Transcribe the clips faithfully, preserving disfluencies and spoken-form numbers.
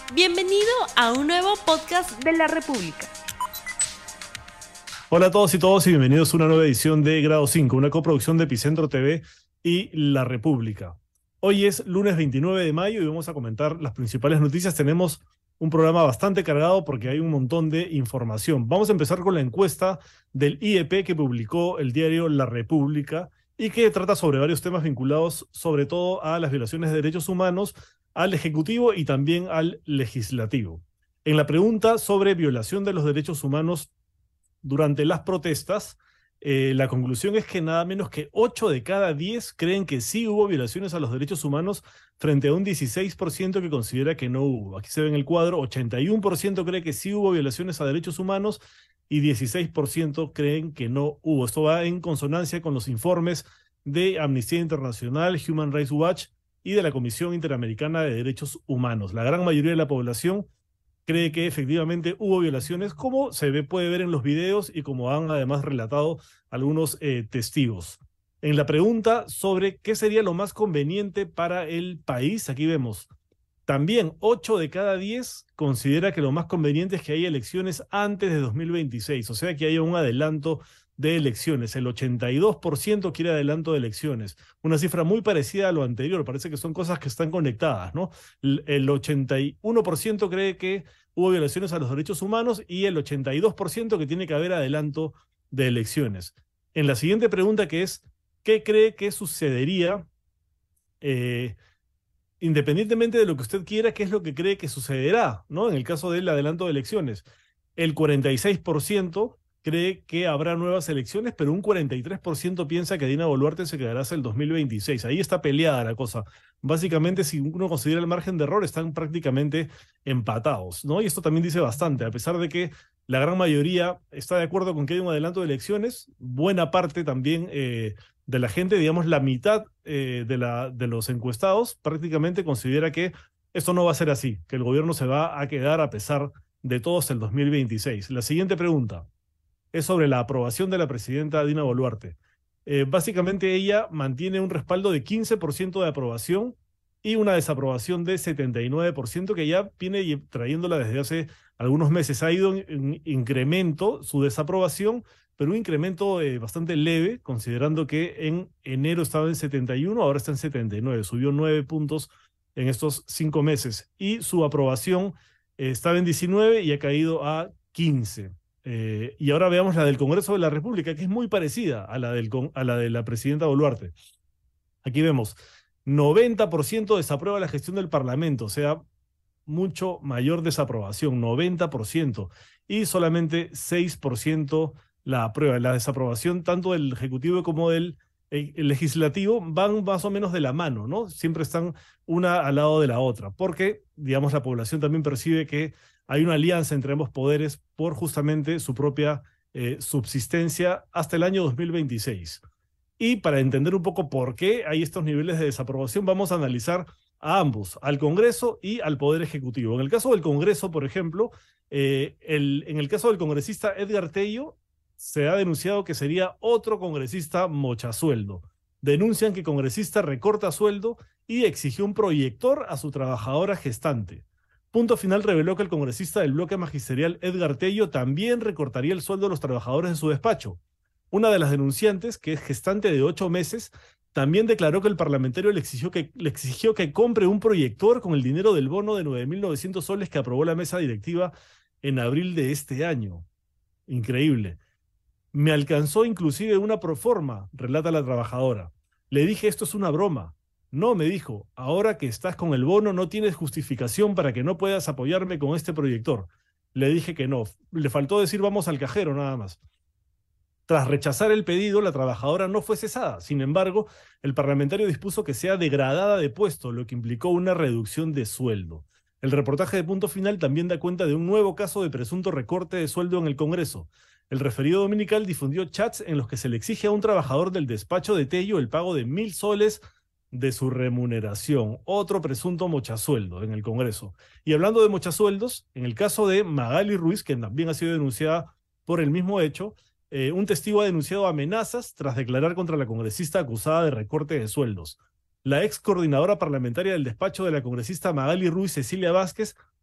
Bienvenido a un nuevo podcast de La República. Hola a todos y todos y bienvenidos a una nueva edición de Grado cinco, una coproducción de Epicentro T V y La República. Hoy es lunes veintinueve de mayo y vamos a comentar las principales noticias. Tenemos un programa bastante cargado porque hay un montón de información. Vamos a empezar con la encuesta del I E P que publicó el diario La República y que trata sobre varios temas vinculados sobre todo a las violaciones de derechos humanos, al Ejecutivo y también al Legislativo. En la pregunta sobre violación de los derechos humanos durante las protestas, eh, la conclusión es que nada menos que ocho de cada diez creen que sí hubo violaciones a los derechos humanos frente a un dieciséis por ciento que considera que no hubo. Aquí se ve en el cuadro, ochenta y uno por ciento cree que sí hubo violaciones a derechos humanos y dieciséis por ciento creen que no hubo. Esto va en consonancia con los informes de Amnistía Internacional, Human Rights Watch y de la Comisión Interamericana de Derechos Humanos. La gran mayoría de la población cree que efectivamente hubo violaciones, como se ve, puede ver en los videos y como han además relatado algunos eh, testigos. En la pregunta sobre qué sería lo más conveniente para el país, aquí vemos, también ocho de cada diez considera que lo más conveniente es que haya elecciones antes de dos mil veintiséis, o sea que haya un adelanto de elecciones. El ochenta y dos por ciento quiere adelanto de elecciones, una cifra muy parecida a lo anterior. Parece que son cosas que están conectadas, ¿no? El, el ochenta y uno por ciento cree que hubo violaciones a los derechos humanos y el ochenta y dos por ciento que tiene que haber adelanto de elecciones. En la siguiente pregunta, que es, ¿qué cree que sucedería? Eh, independientemente de lo que usted quiera, ¿qué es lo que cree que sucederá, ¿no? En el caso del adelanto de elecciones, el cuarenta y seis por ciento cree que habrá nuevas elecciones, pero un cuarenta y tres por ciento piensa que Dina Boluarte se quedará hasta el dos mil veintiséis. Ahí está peleada la cosa. Básicamente, si uno considera el margen de error, están prácticamente empatados, ¿no? Y esto también dice bastante, a pesar de que la gran mayoría está de acuerdo con que hay un adelanto de elecciones, buena parte también eh, de la gente, digamos la mitad eh, de, la, de los encuestados, prácticamente considera que esto no va a ser así, que el gobierno se va a quedar a pesar de todo hasta el dos mil veintiséis. La siguiente pregunta es sobre la aprobación de la presidenta Dina Boluarte. Eh, básicamente ella mantiene un respaldo de quince por ciento de aprobación y una desaprobación de setenta y nueve por ciento que ya viene trayéndola desde hace algunos meses. Ha ido en, en incremento su desaprobación, pero un incremento eh, bastante leve, considerando que en enero estaba en setenta y uno, ahora está en setenta y nueve, subió nueve puntos en estos cinco meses. Y su aprobación eh, estaba en diecinueve y ha caído a quince. Eh, y ahora veamos la del Congreso de la República, que es muy parecida a la, del, a la de la presidenta Boluarte. Aquí vemos, noventa por ciento desaprueba la gestión del Parlamento, o sea, mucho mayor desaprobación, noventa por ciento, y solamente seis por ciento la aprueba. La desaprobación tanto del Ejecutivo como del el, el Legislativo van más o menos de la mano, ¿no? Siempre están una al lado de la otra, porque, digamos, la población también percibe que hay una alianza entre ambos poderes por justamente su propia eh, subsistencia hasta el año dos mil veintiséis. Y para entender un poco por qué hay estos niveles de desaprobación, vamos a analizar a ambos, al Congreso y al Poder Ejecutivo. En el caso del Congreso, por ejemplo, eh, el, en el caso del congresista Edgar Tello, se ha denunciado que sería otro congresista mochasueldo. Denuncian que el congresista recorta sueldo y exigió un proyector a su trabajadora gestante. Punto Final reveló que el congresista del bloque magisterial Edgar Tello también recortaría el sueldo de los trabajadores de su despacho. Una de las denunciantes, que es gestante de ocho meses, también declaró que el parlamentario le exigió que, le exigió que compre un proyector con el dinero del bono de nueve mil novecientos soles que aprobó la mesa directiva en abril de este año. Increíble. Me alcanzó inclusive una proforma, relata la trabajadora. Le dije, esto es una broma. No, me dijo, ahora que estás con el bono no tienes justificación para que no puedas apoyarme con este proyector. Le dije que no. Le faltó decir vamos al cajero nada más. Tras rechazar el pedido, la trabajadora no fue cesada. Sin embargo, el parlamentario dispuso que sea degradada de puesto, lo que implicó una reducción de sueldo. El reportaje de Punto Final también da cuenta de un nuevo caso de presunto recorte de sueldo en el Congreso. El referido dominical difundió chats en los que se le exige a un trabajador del despacho de Tello el pago de mil soles de su remuneración. Otro presunto mochasueldo en el Congreso. Y hablando de mochasueldos, en el caso de Magali Ruiz, que también ha sido denunciada por el mismo hecho, eh, un testigo ha denunciado amenazas tras declarar contra la congresista acusada de recorte de sueldos. La ex coordinadora parlamentaria del despacho de la congresista Magali Ruiz Cecilia Vázquez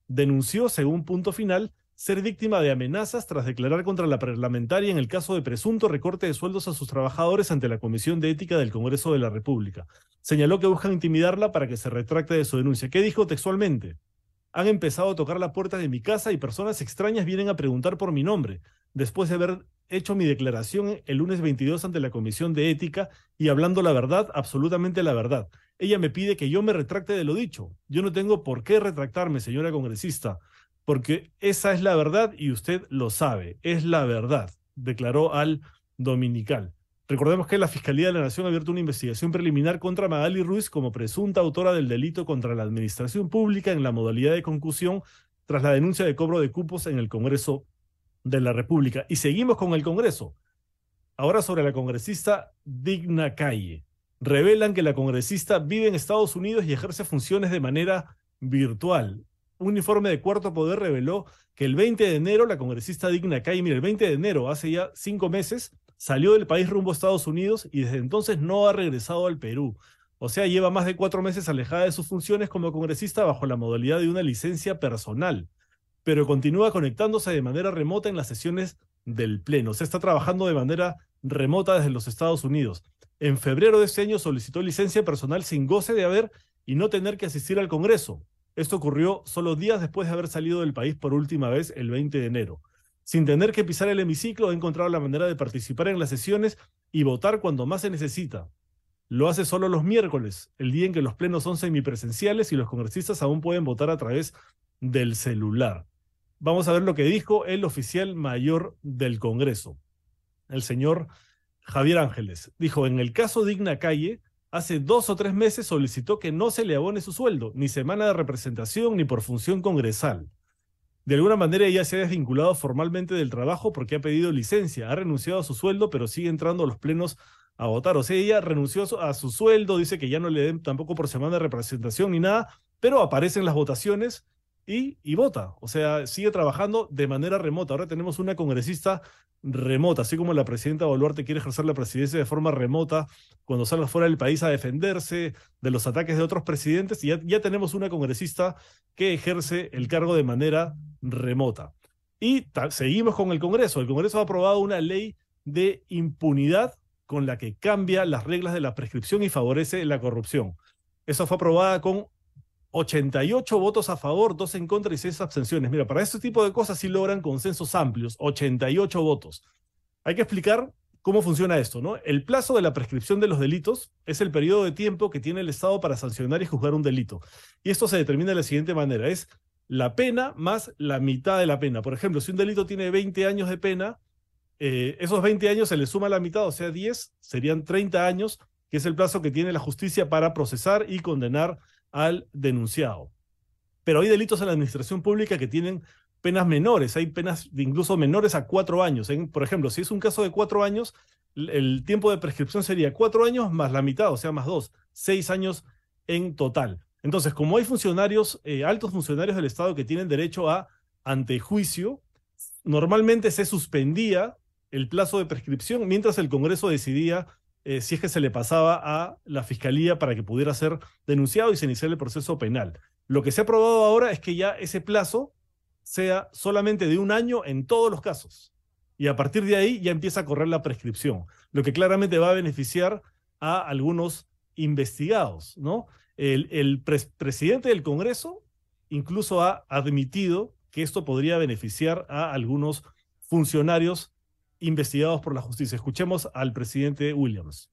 denunció, según Punto Final, ser víctima de amenazas tras declarar contra la parlamentaria en el caso de presunto recorte de sueldos a sus trabajadores ante la Comisión de Ética del Congreso de la República. Señaló que buscan intimidarla para que se retracte de su denuncia. ¿Qué dijo textualmente? Han empezado a tocar la puerta de mi casa y personas extrañas vienen a preguntar por mi nombre, después de haber hecho mi declaración el lunes veintidós ante la Comisión de Ética y hablando la verdad, absolutamente la verdad. Ella me pide que yo me retracte de lo dicho. Yo no tengo por qué retractarme, señora congresista, porque esa es la verdad y usted lo sabe, es la verdad, declaró al Dominical. Recordemos que la Fiscalía de la Nación ha abierto una investigación preliminar contra Magali Ruiz como presunta autora del delito contra la administración pública en la modalidad de concusión tras la denuncia de cobro de cupos en el Congreso de la República. Y seguimos con el Congreso. Ahora sobre la congresista Digna Calle. Revelan que la congresista vive en Estados Unidos y ejerce funciones de manera virtual. Un informe de Cuarto Poder reveló que el veinte de enero la congresista Digna Calle, mire, el veinte de enero, hace ya cinco meses, salió del país rumbo a Estados Unidos y desde entonces no ha regresado al Perú. O sea, lleva más de cuatro meses alejada de sus funciones como congresista bajo la modalidad de una licencia personal, pero continúa conectándose de manera remota en las sesiones del Pleno. Se está trabajando de manera remota desde los Estados Unidos. En febrero de este año solicitó licencia personal sin goce de haber y no tener que asistir al Congreso. Esto ocurrió solo días después de haber salido del país por última vez el veinte de enero. Sin tener que pisar el hemiciclo, ha encontrado la manera de participar en las sesiones y votar cuando más se necesita. Lo hace solo los miércoles, el día en que los plenos son semipresenciales y los congresistas aún pueden votar a través del celular. Vamos a ver lo que dijo el oficial mayor del Congreso, el señor Javier Ángeles. Dijo, en el caso Digna Calle, hace dos o tres meses solicitó que no se le abone su sueldo, ni semana de representación, ni por función congresal. De alguna manera ella se ha desvinculado formalmente del trabajo porque ha pedido licencia, ha renunciado a su sueldo, pero sigue entrando a los plenos a votar. O sea, ella renunció a su, a su sueldo, dice que ya no le den tampoco por semana de representación ni nada, pero aparece en las votaciones y, y vota. O sea, sigue trabajando de manera remota. Ahora tenemos una congresista remota, así como la presidenta Boluarte quiere ejercer la presidencia de forma remota cuando salga fuera del país a defenderse de los ataques de otros presidentes, y ya, ya tenemos una congresista que ejerce el cargo de manera remota. Y seguimos con el Congreso. El Congreso ha aprobado una ley de impunidad con la que cambia las reglas de la prescripción y favorece la corrupción. Eso fue aprobada con ochenta y ocho votos a favor, dos en contra y seis abstenciones. Mira, para este tipo de cosas sí logran consensos amplios, ochenta y ocho votos. Hay que explicar cómo funciona esto, ¿no? El plazo de la prescripción de los delitos es el periodo de tiempo que tiene el Estado para sancionar y juzgar un delito. Y esto se determina de la siguiente manera, es la pena más la mitad de la pena. Por ejemplo, si un delito tiene veinte años de pena, eh, esos veinte años se le suma la mitad, o sea, diez, serían treinta años, que es el plazo que tiene la justicia para procesar y condenar al denunciado. Pero hay delitos en la administración pública que tienen penas menores, hay penas de incluso menores a cuatro años. En, por ejemplo, si es un caso de cuatro años, el tiempo de prescripción sería cuatro años más la mitad, o sea, más dos, seis años en total. Entonces, como hay funcionarios, eh, altos funcionarios del Estado que tienen derecho a antejuicio, normalmente se suspendía el plazo de prescripción mientras el Congreso decidía eh, si es que se le pasaba a la Fiscalía para que pudiera ser denunciado y se iniciara el proceso penal. Lo que se ha aprobado ahora es que ya ese plazo sea solamente de un año en todos los casos. Y a partir de ahí ya empieza a correr la prescripción, lo que claramente va a beneficiar a algunos investigados, ¿no? El, el pres presidente del Congreso incluso ha admitido que esto podría beneficiar a algunos funcionarios investigados por la justicia. Escuchemos al presidente Williams.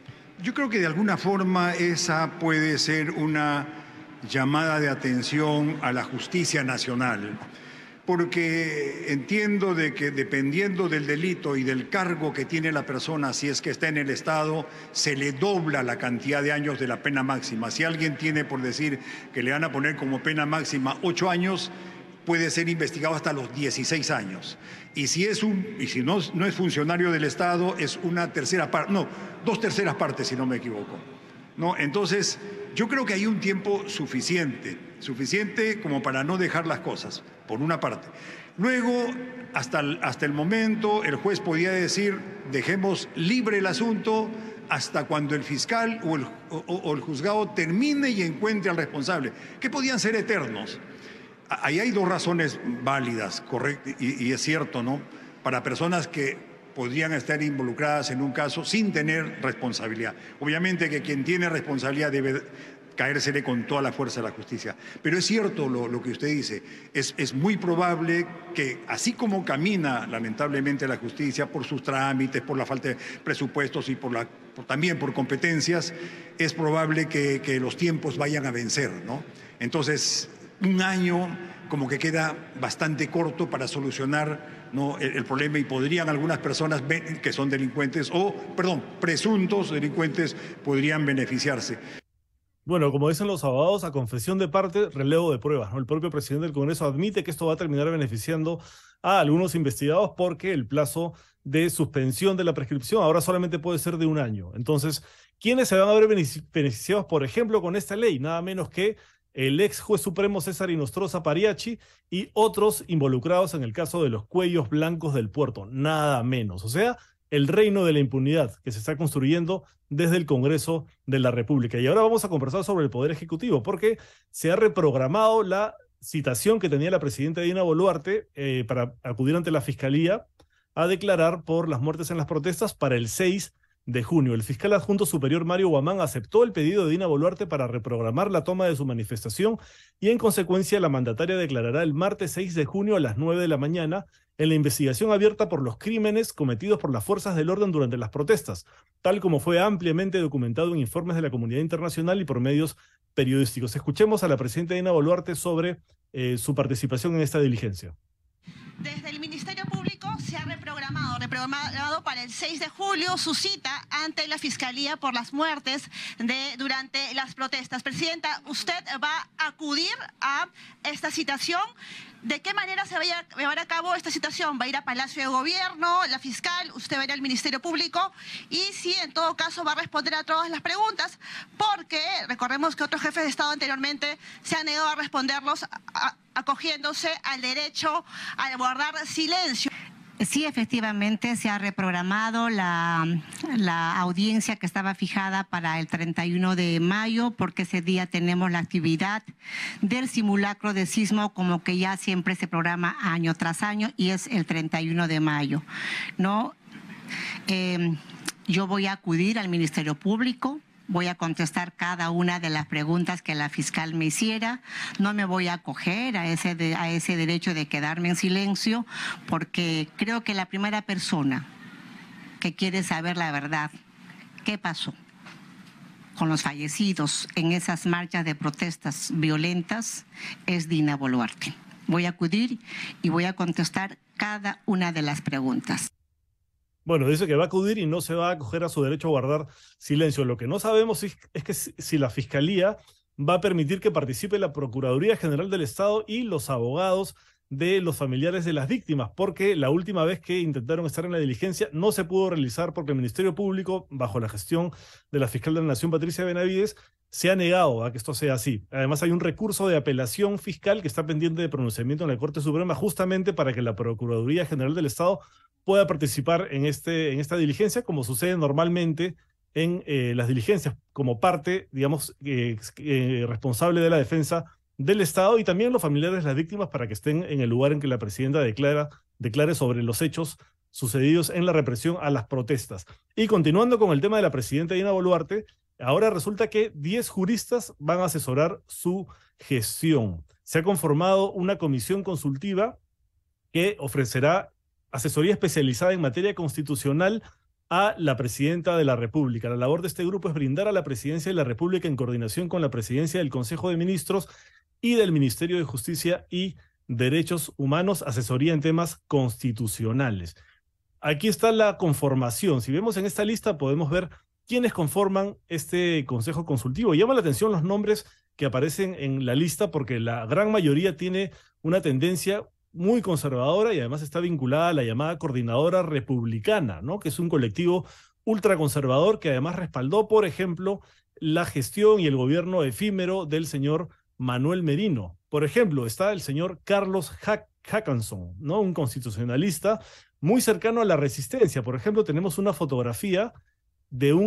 Yo creo que de alguna forma esa puede ser una llamada de atención a la justicia nacional, porque entiendo de que dependiendo del delito y del cargo que tiene la persona, si es que está en el Estado, se le dobla la cantidad de años de la pena máxima. Si alguien tiene, por decir, que le van a poner como pena máxima ocho años, puede ser investigado hasta los dieciséis años. Y si, es un, y si no, no es funcionario del Estado, es una tercera parte, no, dos terceras partes, si no me equivoco. ¿No? Entonces, yo creo que hay un tiempo suficiente, suficiente como para no dejar las cosas, por una parte. Luego, hasta el, hasta el momento, el juez podía decir, dejemos libre el asunto hasta cuando el fiscal o el, o, o el juzgado termine y encuentre al responsable, que podían ser eternos. ahí hay dos razones válidas, correcto, y, y es cierto, ¿no? Para personas que podrían estar involucradas en un caso sin tener responsabilidad. Obviamente que quien tiene responsabilidad debe caérsele con toda la fuerza de la justicia. Pero es cierto lo, lo que usted dice, es, es muy probable que así como camina lamentablemente la justicia por sus trámites, por la falta de presupuestos y por la, por, también por competencias, es probable que, que los tiempos vayan a vencer, ¿no? Entonces, un año como que queda bastante corto para solucionar, ¿no?, el, el problema, y podrían algunas personas que son delincuentes o, perdón, presuntos delincuentes podrían beneficiarse. Bueno, como dicen los abogados, a confesión de parte, relevo de pruebas, ¿no? El propio presidente del Congreso admite que esto va a terminar beneficiando a algunos investigados porque el plazo de suspensión de la prescripción ahora solamente puede ser de un año. Entonces, ¿quiénes se van a ver beneficiados, por ejemplo, con esta ley? Nada menos que el ex juez supremo César Inostroza Pariachi y otros involucrados en el caso de los cuellos blancos del puerto, nada menos. O sea, el reino de la impunidad que se está construyendo desde el Congreso de la República. Y ahora vamos a conversar sobre el Poder Ejecutivo, porque se ha reprogramado la citación que tenía la presidenta Dina Boluarte eh, para acudir ante la Fiscalía a declarar por las muertes en las protestas para el seis de junio. El fiscal adjunto superior Mario Guamán aceptó el pedido de Dina Boluarte para reprogramar la toma de su manifestación y en consecuencia la mandataria declarará el martes seis de junio a las nueve de la mañana en la investigación abierta por los crímenes cometidos por las fuerzas del orden durante las protestas, tal como fue ampliamente documentado en informes de la comunidad internacional y por medios periodísticos. Escuchemos a la presidenta Dina Boluarte sobre eh, su participación en esta diligencia. Desde el Ministerio Público se ha reprogramado, reprogramado para el seis de julio su cita ante la Fiscalía por las muertes de, durante las protestas. Presidenta, ¿usted va a acudir a esta citación? ¿De qué manera se va a llevar a cabo esta citación? ¿Va a ir a Palacio de Gobierno, la fiscal, usted va a ir al Ministerio Público? Y si en todo caso va a responder a todas las preguntas, porque recordemos que otros jefes de Estado anteriormente se han negado a responderlos a, acogiéndose al derecho a guardar silencio. Sí, efectivamente se ha reprogramado la, la audiencia que estaba fijada para el treinta y uno de mayo, porque ese día tenemos la actividad del simulacro de sismo, como que ya siempre se programa año tras año, y es el treinta y uno de mayo, ¿no? Eh, yo voy a acudir al Ministerio Público. Voy a contestar cada una de las preguntas que la fiscal me hiciera. No me voy a acoger a ese, de, a ese derecho de quedarme en silencio, porque creo que la primera persona que quiere saber la verdad, qué pasó con los fallecidos en esas marchas de protestas violentas, es Dina Boluarte. Voy a acudir y voy a contestar cada una de las preguntas. Bueno, dice que va a acudir y no se va a acoger a su derecho a guardar silencio. Lo que no sabemos es, es que si, si la Fiscalía va a permitir que participe la Procuraduría General del Estado y los abogados de los familiares de las víctimas, porque la última vez que intentaron estar en la diligencia no se pudo realizar porque el Ministerio Público, bajo la gestión de la fiscal de la Nación, Patricia Benavides, se ha negado a que esto sea así. Además, hay un recurso de apelación fiscal que está pendiente de pronunciamiento en la Corte Suprema justamente para que la Procuraduría General del Estado pueda participar en, este, en esta diligencia, como sucede normalmente en eh, las diligencias, como parte, digamos, eh, eh, responsable de la defensa del Estado, y también los familiares de las víctimas para que estén en el lugar en que la presidenta declara, declare sobre los hechos sucedidos en la represión a las protestas. Y continuando con el tema de la presidenta Dina Boluarte, ahora resulta que diez juristas van a asesorar su gestión. Se ha conformado una comisión consultiva que ofrecerá asesoría especializada en materia constitucional a la presidenta de la República. La labor de este grupo es brindar a la presidencia de la República, en coordinación con la presidencia del Consejo de Ministros y del Ministerio de Justicia y Derechos Humanos, asesoría en temas constitucionales. Aquí está la conformación. Si vemos en esta lista podemos ver quiénes conforman este Consejo Consultivo. Llama la atención los nombres que aparecen en la lista porque la gran mayoría tiene una tendencia muy conservadora y además está vinculada a la llamada Coordinadora Republicana, ¿no?, que es un colectivo ultraconservador que además respaldó, por ejemplo, la gestión y el gobierno efímero del señor Manuel Merino. Por ejemplo, está el señor Carlos Hackanson, ¿no?, un constitucionalista muy cercano a la resistencia. Por ejemplo, tenemos una fotografía de un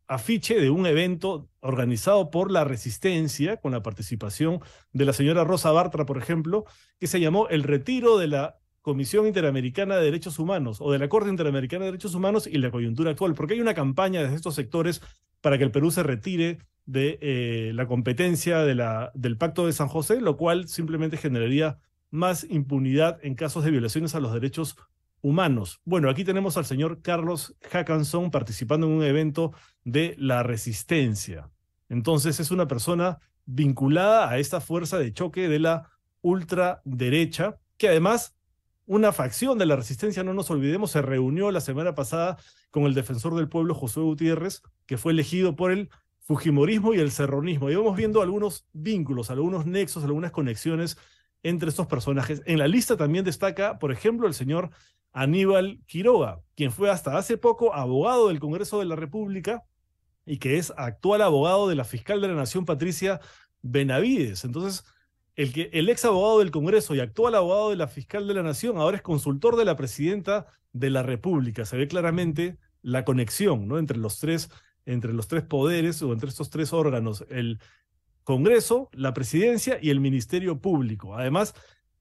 afiche de un evento organizado por la Resistencia, con la participación de la señora Rosa Bartra, por ejemplo, que se llamó El retiro de la Comisión Interamericana de Derechos Humanos o de la Corte Interamericana de Derechos Humanos y la coyuntura actual, porque hay una campaña desde estos sectores para que el Perú se retire de eh, la competencia de la, del Pacto de San José, lo cual simplemente generaría más impunidad en casos de violaciones a los derechos humanos. Bueno, aquí tenemos al señor Carlos Hackanson participando en un evento de la Resistencia. Entonces es una persona vinculada a esta fuerza de choque de la ultraderecha, que además una facción de la Resistencia, no nos olvidemos, se reunió la semana pasada con el defensor del pueblo, Josué Gutiérrez, que fue elegido por el fujimorismo y el serronismo. Y vamos viendo algunos vínculos, algunos nexos, algunas conexiones entre estos personajes. En la lista también destaca, por ejemplo, el señor Aníbal Quiroga, quien fue hasta hace poco abogado del Congreso de la República y que es actual abogado de la fiscal de la Nación, Patricia Benavides. Entonces, el, que, el ex abogado del Congreso y actual abogado de la fiscal de la Nación ahora es consultor de la presidenta de la República. Se ve claramente la conexión, ¿no?, entre los tres, entre los tres poderes o entre estos tres órganos, el Congreso, la Presidencia y el Ministerio Público. Además,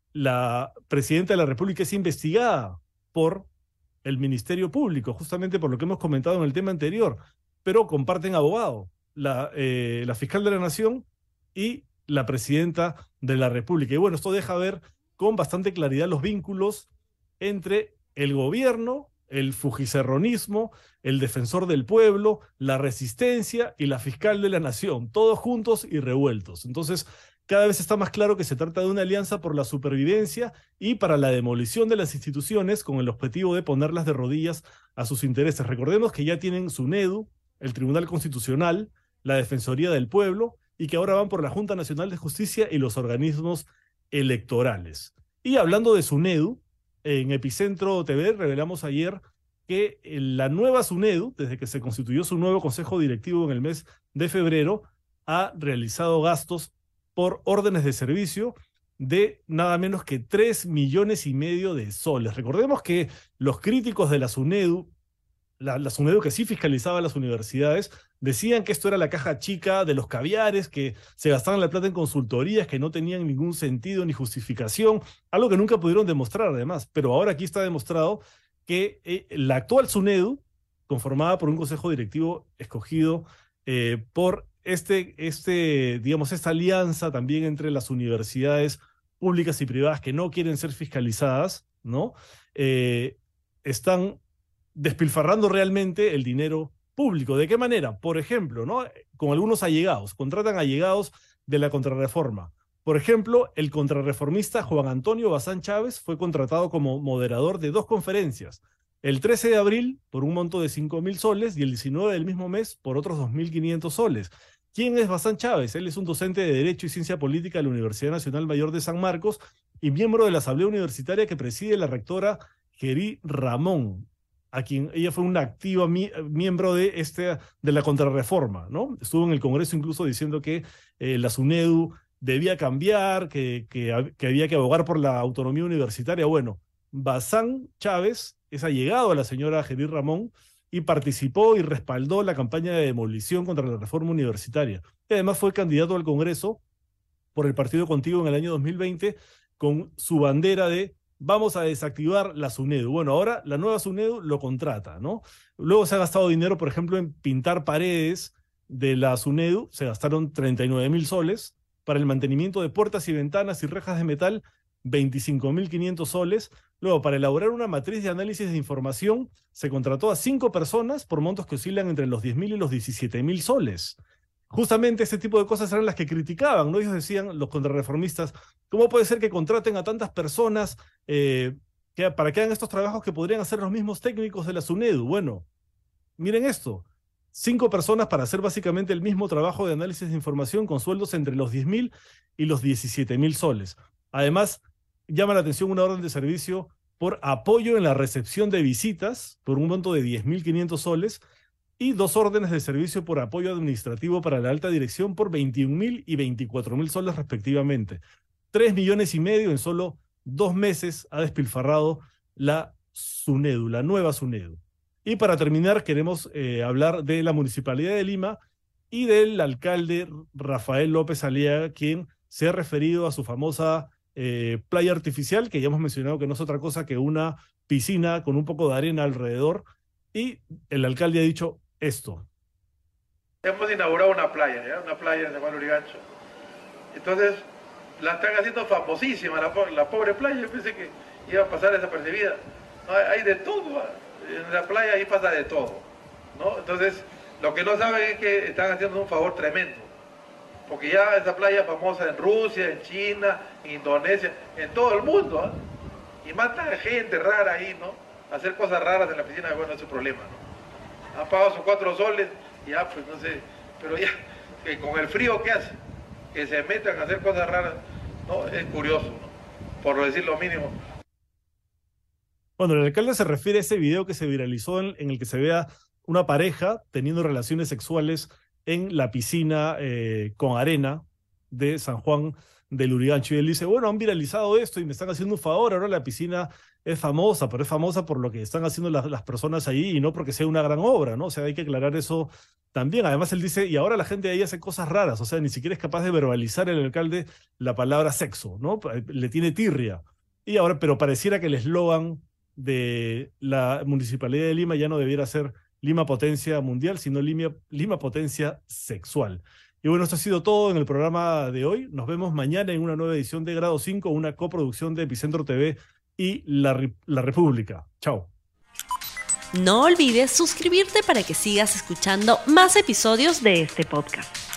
la presidenta de la República es investigada por el Ministerio Público, justamente por lo que hemos comentado en el tema anterior, pero comparten abogado, la, eh, la fiscal de la Nación y la presidenta de la República. Y bueno, esto deja ver con bastante claridad los vínculos entre el gobierno, el fujicerronismo, el defensor del pueblo, la Resistencia y la fiscal de la Nación, todos juntos y revueltos. Entonces, cada vez está más claro que se trata de una alianza por la supervivencia y para la demolición de las instituciones con el objetivo de ponerlas de rodillas a sus intereses. Recordemos que ya tienen SUNEDU, el Tribunal Constitucional, la Defensoría del Pueblo y que ahora van por la Junta Nacional de Justicia y los organismos electorales. Y hablando de SUNEDU, en Epicentro T V revelamos ayer que la nueva SUNEDU, desde que se constituyó su nuevo consejo directivo en el mes de febrero, ha realizado gastos por órdenes de servicio de nada menos que tres millones y medio de soles. Recordemos que los críticos de la SUNEDU, la, la SUNEDU que sí fiscalizaba las universidades, decían que esto era la caja chica de los caviares, que se gastaban la plata en consultorías que no tenían ningún sentido ni justificación, algo que nunca pudieron demostrar además. Pero ahora aquí está demostrado que eh, la actual SUNEDU, conformada por un consejo directivo escogido eh, por Este, este, digamos, esta alianza también entre las universidades públicas y privadas que no quieren ser fiscalizadas, ¿no? Eh, están despilfarrando realmente el dinero público. ¿De qué manera? Por ejemplo, ¿no?, con algunos allegados, contratan allegados de la contrarreforma. Por ejemplo, el contrarreformista Juan Antonio Bazán Chávez fue contratado como moderador de dos conferencias. El trece de abril por un monto de cinco mil soles y el diecinueve del mismo mes por otros dos mil quinientos soles. ¿Quién es Bazán Chávez? Él es un docente de Derecho y Ciencia Política de la Universidad Nacional Mayor de San Marcos y miembro de la Asamblea Universitaria que preside la rectora Gerí Ramón, a quien ella fue una activa mi, miembro de, este, de la contrarreforma, ¿no? Estuvo en el Congreso incluso diciendo que eh, la SUNEDU debía cambiar, que, que, que había que abogar por la autonomía universitaria. Bueno, Bazán Chávez es allegado a la señora Gerí Ramón y participó y respaldó la campaña de demolición contra la reforma universitaria. Y además fue candidato al Congreso por el Partido Contigo en el año dos mil veinte con su bandera de vamos a desactivar la SUNEDU. Bueno, ahora la nueva SUNEDU lo contrata, ¿no? Luego se ha gastado dinero, por ejemplo, en pintar paredes de la SUNEDU. Se gastaron treinta y nueve mil soles. Para el mantenimiento de puertas y ventanas y rejas de metal, veinticinco mil quinientos soles. Luego, para elaborar una matriz de análisis de información, se contrató a cinco personas por montos que oscilan entre los diez mil y los diecisiete mil soles. Justamente este tipo de cosas eran las que criticaban, ¿no? Ellos decían, los contrarreformistas, ¿cómo puede ser que contraten a tantas personas eh, que, para que hagan estos trabajos que podrían hacer los mismos técnicos de la SUNEDU? Bueno, miren esto. Cinco personas para hacer básicamente el mismo trabajo de análisis de información con sueldos entre los diez mil y los diecisiete mil soles. Además, llama la atención una orden de servicio por apoyo en la recepción de visitas por un monto de diez mil quinientos soles y dos órdenes de servicio por apoyo administrativo para la alta dirección por veintiún mil y veinticuatro mil soles respectivamente. Tres millones y medio en solo dos meses ha despilfarrado la SUNEDU, la nueva SUNEDU. Y para terminar, queremos eh, hablar de la Municipalidad de Lima y del alcalde Rafael López Aliaga, quien se ha referido a su famosa eh, playa artificial, que ya hemos mencionado que no es otra cosa que una piscina con un poco de arena alrededor, y el alcalde ha dicho esto. Hemos inaugurado una playa, ¿ya? Una playa en San Juan de Lurigancho. Entonces, la están haciendo famosísima, la, la pobre playa. Yo pensé que iba a pasar desapercibida. No, hay, hay de todo, ¿va? En la playa ahí pasa de todo, ¿no? Entonces, lo que no saben es que están haciendo un favor tremendo. Porque ya esa playa famosa en Rusia, en China, en Indonesia, en todo el mundo, ¿eh? Y matan gente rara ahí, ¿no? Hacer cosas raras en la piscina, bueno, es su problema, ¿no? Han pagado sus cuatro soles, y ya, pues no sé, pero ya, que con el frío, ¿qué hacen? Que se metan a hacer cosas raras, ¿no? Es curioso, ¿no? Por decir lo mínimo. Bueno, el alcalde se refiere a ese video que se viralizó en, en el que se vea una pareja teniendo relaciones sexuales en la piscina eh, con arena de San Juan del Lurigancho. Y él dice, bueno, han viralizado esto y me están haciendo un favor, ahora la piscina es famosa, pero es famosa por lo que están haciendo las, las personas ahí y no porque sea una gran obra, ¿no? O sea, hay que aclarar eso también. Además, él dice, y ahora la gente ahí hace cosas raras, o sea, ni siquiera es capaz de verbalizar el alcalde la palabra sexo, ¿no? Le tiene tirria. Y ahora, pero pareciera que el eslogan de la Municipalidad de Lima ya no debiera ser Lima Potencia Mundial, sino Lima, Lima Potencia Sexual. Y bueno, esto ha sido todo en el programa de hoy. Nos vemos mañana en una nueva edición de Grado cinco, una coproducción de Epicentro T V y La, La República. Chao. No olvides suscribirte para que sigas escuchando más episodios de este podcast.